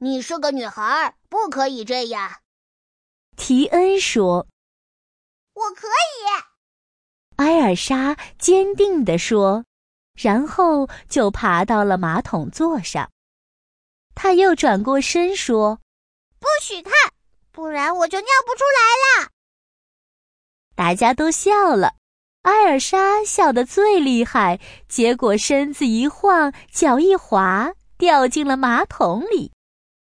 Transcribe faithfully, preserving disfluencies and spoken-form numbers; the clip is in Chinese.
你是个女孩，不可以这样。 提恩说。 我可以。 埃尔莎坚定地说，然后就爬到了马桶座上。她又转过身说， 不许看，不然我就尿不出来了。 大家都笑了，埃尔莎笑得最厉害，结果身子一晃，脚一滑，掉进了马桶里。